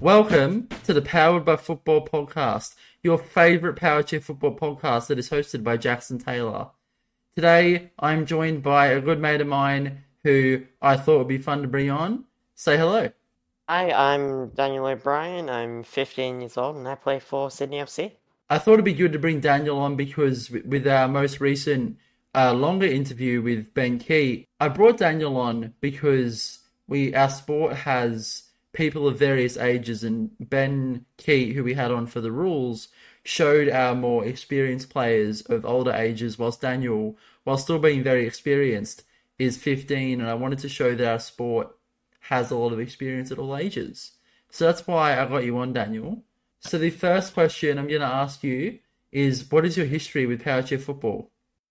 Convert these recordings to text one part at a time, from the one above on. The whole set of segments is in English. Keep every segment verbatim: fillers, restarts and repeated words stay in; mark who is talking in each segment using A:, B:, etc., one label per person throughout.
A: Welcome to the Powered by Football podcast, your favourite Power Chair football podcast that is hosted by Jackson Taylor. Today, I'm joined by a good mate of mine who I thought would be fun to bring on. Say hello.
B: Hi, I'm Daniel O'Brien. I'm fifteen years old and I play for Sydney F C.
A: I thought it'd be good to bring Daniel on because with our most recent uh, longer interview with Ben Keat, I brought Daniel on because we our sport has people of various ages, and Ben Keat, who we had on for the rules, showed our more experienced players of older ages, whilst Daniel, while still being very experienced, is fifteen, and I wanted to show that our sport has a lot of experience at all ages. So that's why I got you on, Daniel. So the first question I'm going to ask you is, what is your history with Power Chair football?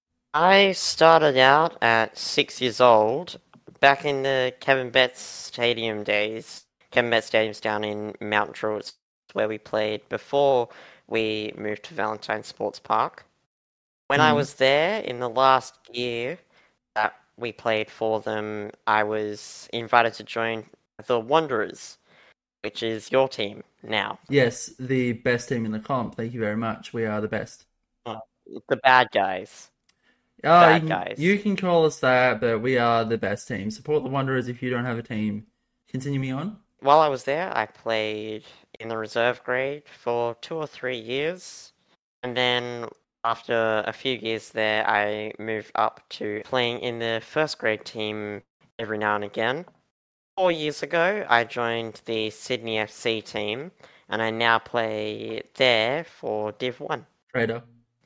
B: I started out at six years old, back in the Kevin Betts Stadium days. Kevin Betts Stadium's down in Mount Druitt, where we played before we moved to Valentine Sports Park. When mm. I was there in the last year that we played for them, I was invited to join the Wanderers, which is your team now.
A: Yes, the best team in the comp. Thank you very much. We are the best.
B: Uh, the bad guys.
A: Oh, bad you, guys. You can call us that, but we are the best team. Support the Wanderers if you don't have a team. Continue me on.
B: While I was there, I played in the reserve grade for two or three years. And then after a few years there, I moved up to playing in the first grade team every now and again. Four years ago, I joined the Sydney F C team, and I now play there for Div one.
A: Trader.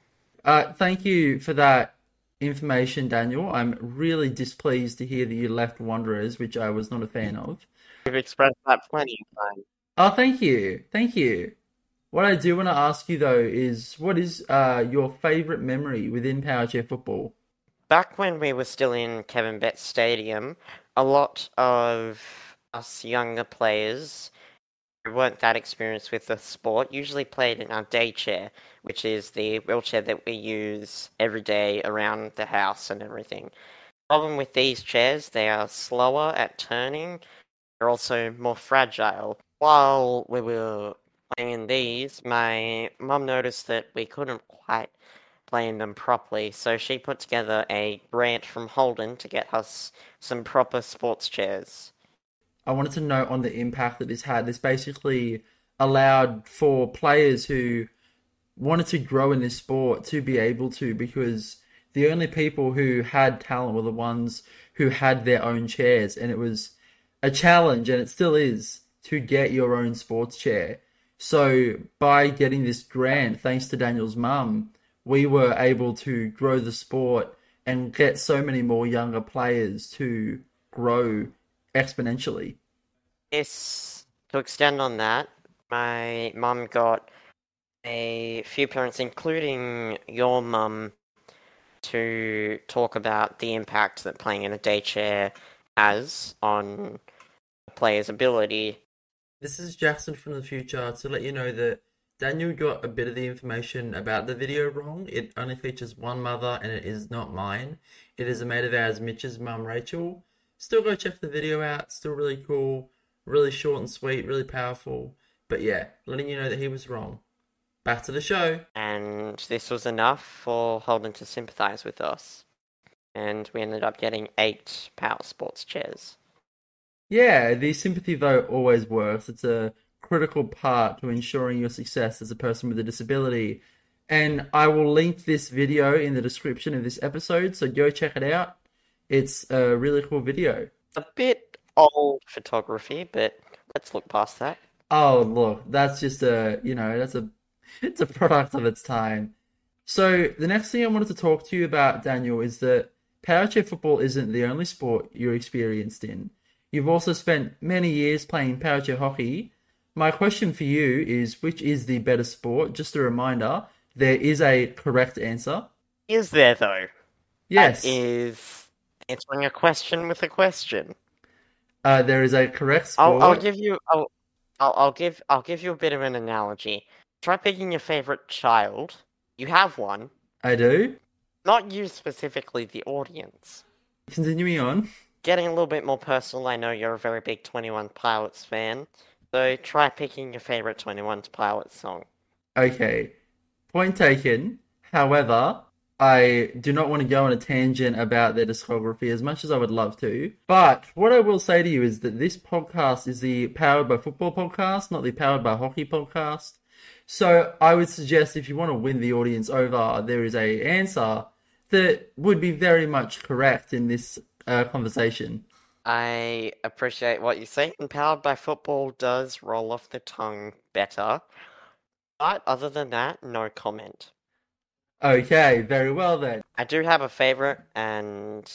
A: Uh, thank you for that information, Daniel. I'm really displeased to hear that you left Wanderers, which I was not a fan of.
B: You've expressed that plenty of times.
A: Oh, thank you. Thank you. What I do want to ask you, though, is what is uh, your favourite memory within Power Chair football?
B: Back when we were still in Kevin Betts Stadium, a lot of us younger players who weren't that experienced with the sport usually played in our day chair, which is the wheelchair that we use every day around the house and everything. The problem with these chairs, they are slower at turning. They're also more fragile. While we were playing in these, my mum noticed that we couldn't quite play in them properly, so she put together a grant from Holden to get us some proper sports chairs.
A: I wanted to note on the impact that this had. This basically allowed for players who wanted to grow in this sport to be able to, because the only people who had talent were the ones who had their own chairs, and it was a challenge, and it still is, to get your own sports chair. So by getting this grant, thanks to Daniel's mum, we were able to grow the sport and get so many more younger players to grow exponentially.
B: Yes, to extend on that, my mum got a few parents, including your mum, to talk about the impact that playing in a day chair has on a player's ability.
A: This is Jackson from the future to let you know that Daniel got a bit of the information about the video wrong. It only features one mother and it is not mine. It is a mate of ours, Mitch's mum, Rachel. Still go check the video out. Still really cool, really short and sweet, really powerful. But yeah, letting you know that he was wrong. Back to the show.
B: And this was enough for Holden to sympathise with us. And we ended up getting eight Power Sports chairs.
A: Yeah, the sympathy vote always works. It's a critical part to ensuring your success as a person with a disability. And I will link this video in the description of this episode, so go check it out. It's a really cool video.
B: A bit old photography, but let's look past that.
A: Oh, look, that's just a, you know, that's a, it's a product of its time. So the next thing I wanted to talk to you about, Daniel, is that Power Chair football isn't the only sport you're experienced in. You've also spent many years playing Power Chair hockey. My question for you is, which is the better sport? Just a reminder, there is a correct answer.
B: Is there, though?
A: Yes.
B: That is answering a question with a question.
A: Uh, there is a correct sport.
B: I'll, I'll give you. I'll, I'll, I'll give. I'll give you a bit of an analogy. Try picking your favorite child. You have one.
A: I do.
B: Not you specifically, the audience.
A: Continuing on.
B: Getting a little bit more personal, I know you're a very big twenty-one Pilots fan. So try picking your favorite Twenty One Pilots song.
A: Okay, point taken. However, I do not want to go on a tangent about their discography as much as I would love to. But what I will say to you is that this podcast is the Powered by Football podcast, not the Powered by Hockey podcast. So I would suggest if you want to win the audience over, there is a answer that would be very much correct in this uh, conversation.
B: I appreciate what you say, and Powered by Football does roll off the tongue better. But other than that, no comment.
A: Okay, very well then.
B: I do have a favorite, and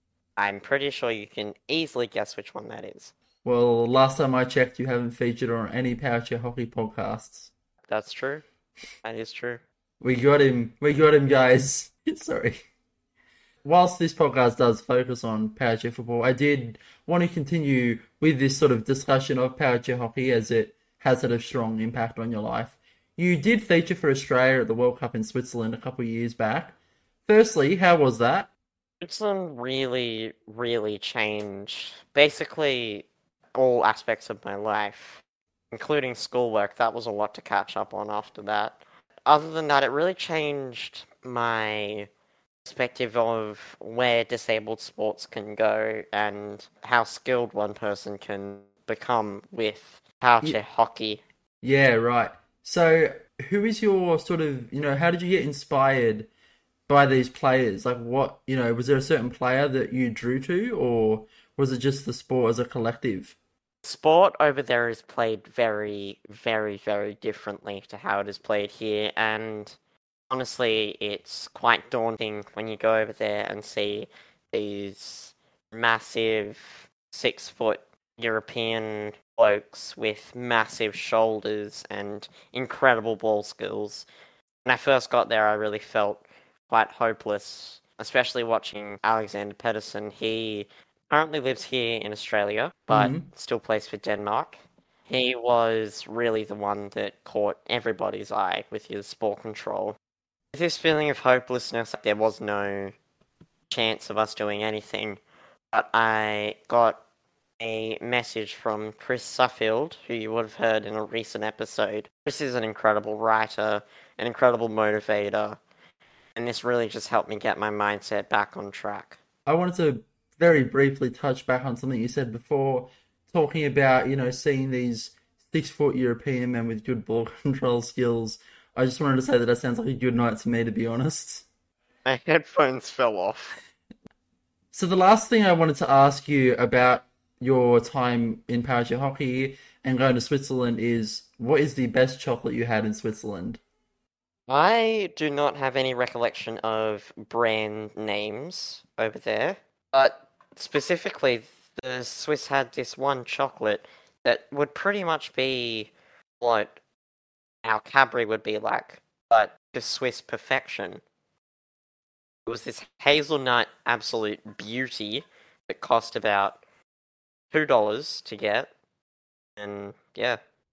B: I'm pretty sure you can easily guess which one that is.
A: Well, last time I checked, you haven't featured on any Power Chair Hockey podcasts.
B: That's true. That is true.
A: We got him. We got him, guys. Sorry. Whilst this podcast does focus on Power Chair football, I did want to continue with this sort of discussion of Power Chair hockey as it has had a strong impact on your life. You did feature for Australia at the World Cup in Switzerland a couple of years back. Firstly, how was that?
B: Switzerland really, really changed basically all aspects of my life, including schoolwork. That was a lot to catch up on after that. Other than that, it really changed my perspective of where disabled sports can go and how skilled one person can become with power chair hockey.
A: Yeah, right. So, who is your sort of, you know, how did you get inspired by these players? Like, what, you know, was there a certain player that you drew to, or was it just the sport as a collective?
B: Sport over there is played very, very, very differently to how it is played here, and honestly, it's quite daunting when you go over there and see these massive six-foot European blokes with massive shoulders and incredible ball skills. When I first got there, I really felt quite hopeless, especially watching Alexander Pedersen. He currently lives here in Australia, but
A: Mhm.
B: still plays for Denmark. He was really the one that caught everybody's eye with his ball control. With this feeling of hopelessness, there was no chance of us doing anything, but I got a message from Chris Suffield, who you would have heard in a recent episode. Chris is an incredible writer, an incredible motivator, and this really just helped me get my mindset back on track.
A: I wanted to very briefly touch back on something you said before, talking about, you know, seeing these six foot European men with good ball control skills. I just wanted to say that that sounds like a good night to me, to be honest.
B: My headphones fell off.
A: So the last thing I wanted to ask you about your time in Power Chair hockey and going to Switzerland is, what is the best chocolate you had in Switzerland?
B: I do not have any recollection of brand names over there, but specifically, the Swiss had this one chocolate that would pretty much be what our Cadbury would be like, but the Swiss perfection. It was this hazelnut absolute beauty that cost about two dollars to get, and yeah.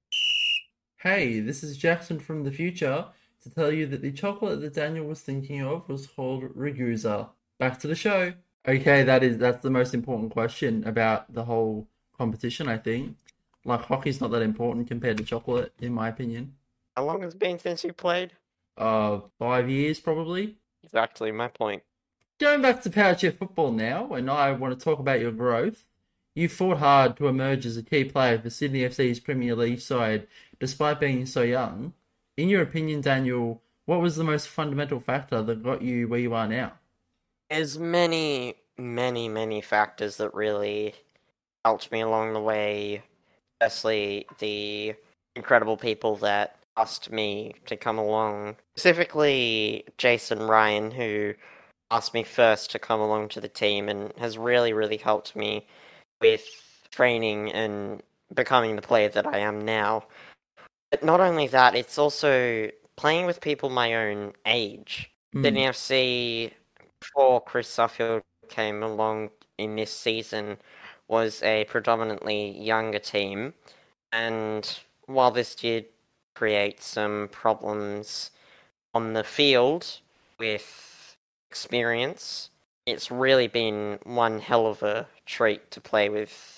A: Hey, this is Jackson from the future to tell you that the chocolate that Daniel was thinking of was called Ragusa. Back to the show. Okay, that is that's the most important question about the whole competition, I think. Like, hockey's not that important compared to chocolate, in my opinion.
B: How long has it been since you played?
A: Uh, five years probably.
B: Exactly my point.
A: Going back to Power Chair football now, and I want to talk about your growth. You fought hard to emerge as a key player for Sydney F C's Premier League side, despite being so young. In your opinion, Daniel, what was the most fundamental factor that got you where you are now?
B: There's many, many, many factors that really helped me along the way. Firstly, the incredible people that asked me to come along. Specifically, Jason Ryan, who asked me first to come along to the team and has really, really helped me with training and becoming the player that I am now. But not only that, it's also playing with people my own age.
A: Mm.
B: Sydney F C, before Chris Suffield came along in this season, was a predominantly younger team. And while this did create some problems on the field with experience, it's really been one hell of a treat to play with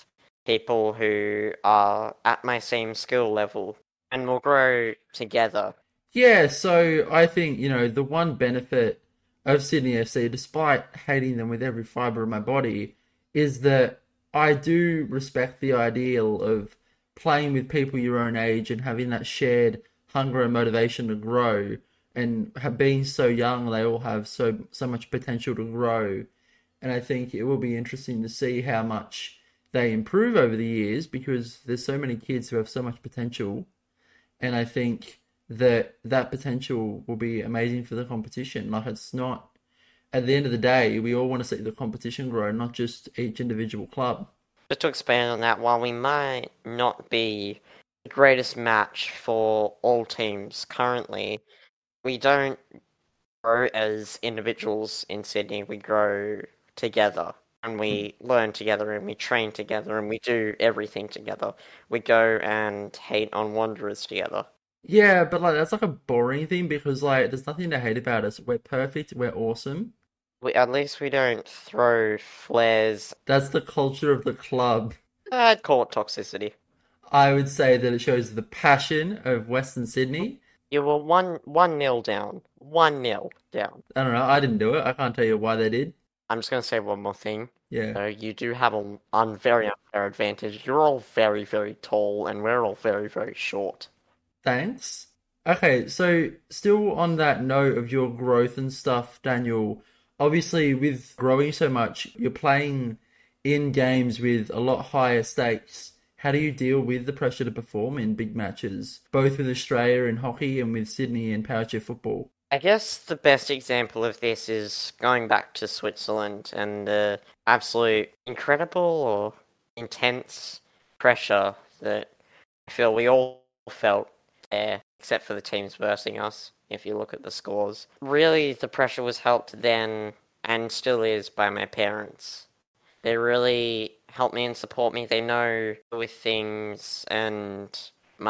B: people who are at my same skill level, and we'll grow together.
A: Yeah, so I think, you know, the one benefit of Sydney F C, despite hating them with every fiber of my body, is that I do respect the ideal of playing with people your own age and having that shared hunger and motivation to grow and have, being so young, they all have so so much potential to grow. And I think it will be interesting to see how much they improve over the years because there's so many kids who have so much potential, and I think that that potential will be amazing for the competition. Like it's not at the end of the day, we all want to see the competition grow, not just each individual club.
B: Just to expand on that, while we might not be the greatest match for all teams currently, we don't grow as individuals in Sydney. We grow together and we learn together and we train together and we do everything together. We go and hate on Wanderers together.
A: Yeah, but like that's like a boring thing because like there's nothing to hate about us. We're perfect, we're awesome.
B: We, at least we don't throw flares.
A: That's the culture of the club.
B: I'd call it toxicity.
A: I would say that it shows the passion of Western Sydney.
B: You were one one nil down. One nil down.
A: I don't know, I didn't do it. I can't tell you why they did.
B: I'm just gonna say one more thing.
A: Yeah.
B: So you do have a un, very unfair advantage. You're all very, very tall, and we're all very, very short.
A: Thanks. Okay, so still on that note of your growth and stuff, Daniel, obviously with growing so much, you're playing in games with a lot higher stakes. How do you deal with the pressure to perform in big matches, both with Australia in hockey and with Sydney in powerchair football?
B: I guess the best example of this is going back to Switzerland and the absolute incredible or intense pressure that I feel we all felt there, except for the teams versing us, if you look at the scores. Really, the pressure was helped then, and still is, by my parents. They really help me and support me. They know with things and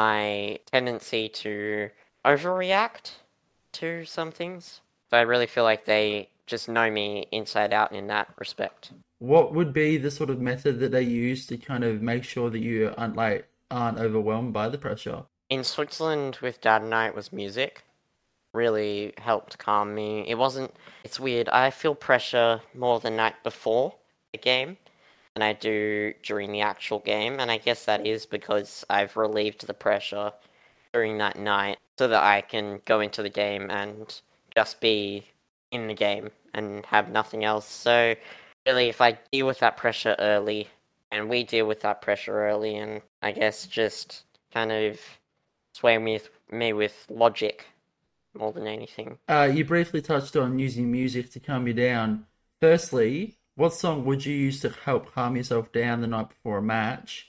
B: my tendency to overreact to some things. So I really feel like they just know me inside out in that respect.
A: What would be the sort of method that they use to kind of make sure that you aren't like aren't overwhelmed by the pressure?
B: In Switzerland with Dad and I, it was music. Really helped calm me. It wasn't... It's weird. I feel pressure more the night before the game than I do during the actual game. And I guess that is because I've relieved the pressure during that night so that I can go into the game and just be in the game and have nothing else. So really, if I deal with that pressure early, and we deal with that pressure early, and I guess just kind of sway me with, me with logic more than anything.
A: Uh, you briefly touched on using music to calm you down. Firstly, what song would you use to help calm yourself down the night before a match?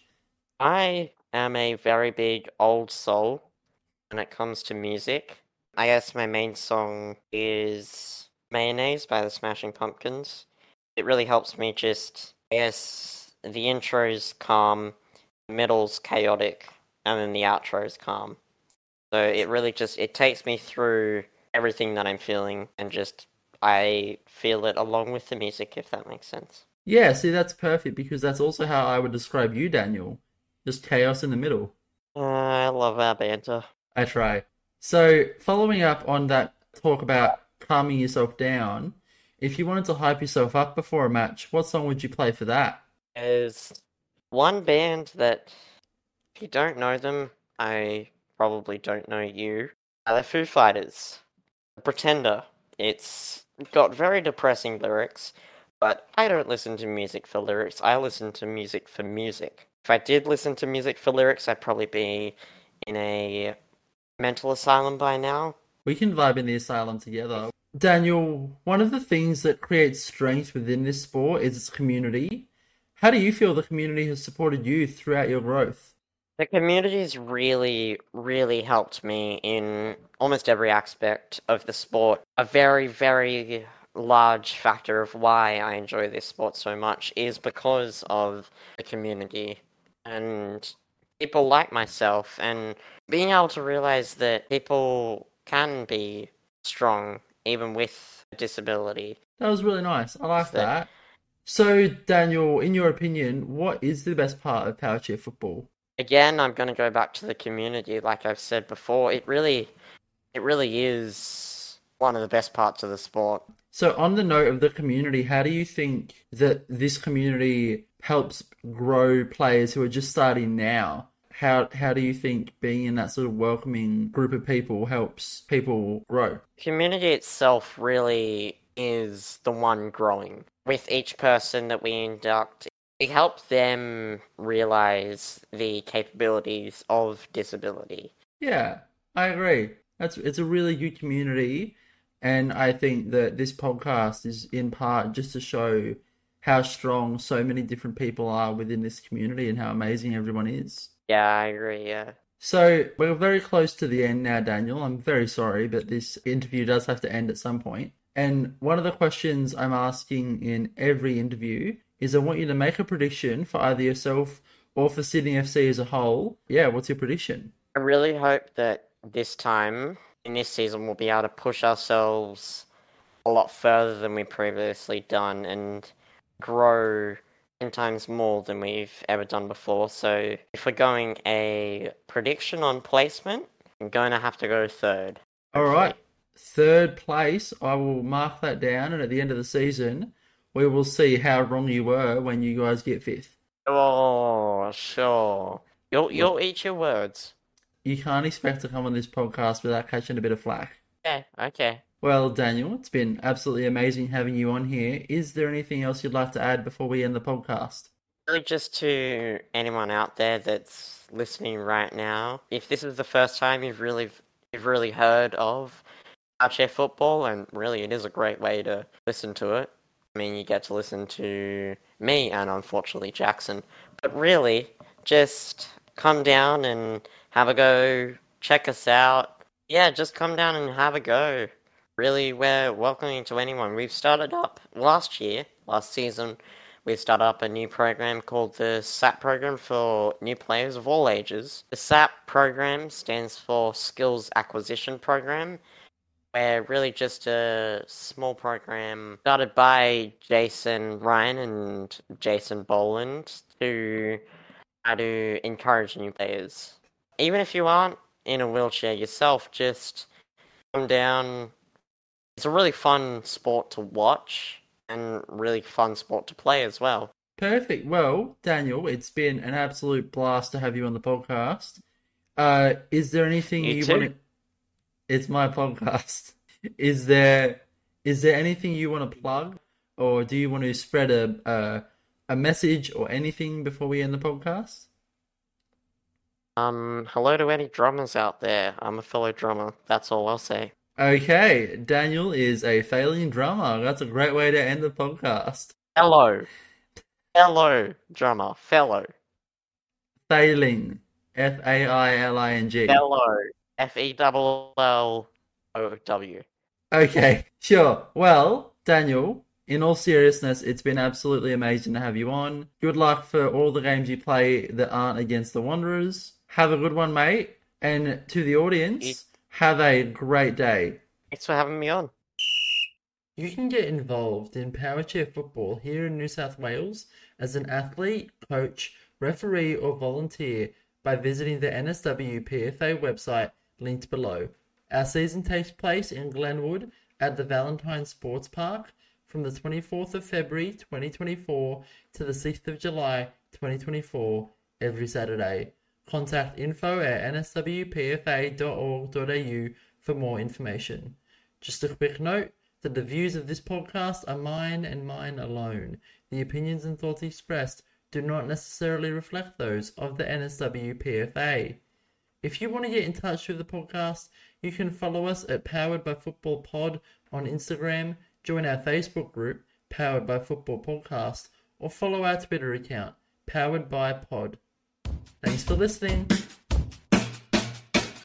B: I am a very big old soul when it comes to music. I guess my main song is Mayonnaise by the Smashing Pumpkins. It really helps me just, I guess, the intro's calm, the middle's chaotic, and then the outro's calm. So it really just, it takes me through everything that I'm feeling and just, I feel it along with the music, if that makes sense.
A: Yeah, see, that's perfect because that's also how I would describe you, Daniel. Just chaos in the middle.
B: Uh, I love our banter.
A: I try. So, following up on that talk about calming yourself down, if you wanted to hype yourself up before a match, what song would you play for that?
B: There's one band that, if you don't know them, I probably don't know you. Uh, they're Foo Fighters. Pretender. It's got very depressing lyrics, but I don't listen to music for lyrics. I listen to music for music. If I did listen to music for lyrics, I'd probably be in a mental asylum by now.
A: We can vibe in the asylum together. Daniel, one of the things that creates strength within this sport is its community. How do you feel the community has supported you throughout your growth?
B: The community's really, really helped me in almost every aspect of the sport. A very, very large factor of why I enjoy this sport so much is because of the community and people like myself, and being able to realize that people can be strong even with a disability.
A: That was really nice. I like
B: That-
A: that. So, Daniel, in your opinion, what is the best part of power chair football?
B: Again, I'm going to go back to the community. Like I've said before, it really, it really is one of the best parts of the sport.
A: So, on the note of the community, how do you think that this community helps grow players who are just starting now? How how do you think being in that sort of welcoming group of people helps people grow?
B: Community itself really is the one growing. With each person that we induct, it helps them realize the capabilities of disability.
A: Yeah, I agree. That's it's a really good community, and I think that this podcast is in part just to show how strong so many different people are within this community and how amazing everyone is.
B: Yeah, I agree, yeah.
A: So we're very close to the end now, Daniel. I'm very sorry, but this interview does have to end at some point. And one of the questions I'm asking in every interview is I want you to make a prediction for either yourself or for Sydney F C as a whole. Yeah, what's your prediction?
B: I really hope that this time, in this season, we'll be able to push ourselves a lot further than we've previously done and grow ten times more than we've ever done before. So if we're going a prediction on placement, I'm going to have to go third.
A: All right. Third place, I will mark that down, and at the end of the season, we will see how wrong you were when you guys get fifth.
B: Oh, sure. You'll you'll eat your words.
A: You can't expect to come on this podcast without catching a bit of flack.
B: Okay, okay.
A: Well, Daniel, it's been absolutely amazing having you on here. Is there anything else you'd like to add before we end the podcast?
B: Really, just to anyone out there that's listening right now, if this is the first time you've really you've really heard of Powerchair football, and really it is a great way to listen to it. I mean, you get to listen to me and unfortunately Jackson. But really, just come down and have a go, check us out. Yeah, just come down and have a go. Really, we're welcoming to anyone. We've started up last year, last season, we started up a new program called the S A P program for new players of all ages. The S A P program stands for Skills Acquisition Program. We're really just a small program started by Jason Ryan and Jason Boland to try to encourage new players. Even if you aren't in a wheelchair yourself, just come down. It's a really fun sport to watch and really fun sport to play as well.
A: Perfect. Well, Daniel, it's been an absolute blast to have you on the podcast. Uh, is there anything
B: You
A: you
B: too.
A: want to... It's my podcast. Is there is there anything you want to plug, or do you want to spread a a, a message or anything before we end the podcast?
B: Um, hello to any drummers out there. I'm a fellow drummer. That's all I'll say.
A: Okay, Daniel is a failing drummer. That's a great way to end the podcast.
B: Hello. Fellow drummer. Fellow.
A: Failing. F A I L I N G.
B: Fellow. F E L L O W.
A: Okay, sure. Well, Daniel, in all seriousness, it's been absolutely amazing to have you on. Good luck for all the games you play that aren't against the Wanderers. Have a good one, mate. And to the audience, have a great day.
B: Thanks for having me on.
A: You can get involved in Powerchair football here in New South Wales as an athlete, coach, referee, or volunteer by visiting the N S W P F A website linked below. Our season takes place in Glenwood at the Valentine Sports Park from the twenty-fourth of February twenty twenty-four to the sixth of July twenty twenty-four every Saturday. Contact info at n s w p f a dot org dot a u for more information. Just a quick note that the views of this podcast are mine and mine alone. The opinions and thoughts expressed do not necessarily reflect those of the N S W P F A. If you want to get in touch with the podcast, you can follow us at Powered by Football Pod on Instagram, join our Facebook group, Powered by Football Podcast, or follow our Twitter account, Powered by Pod. Thanks for listening.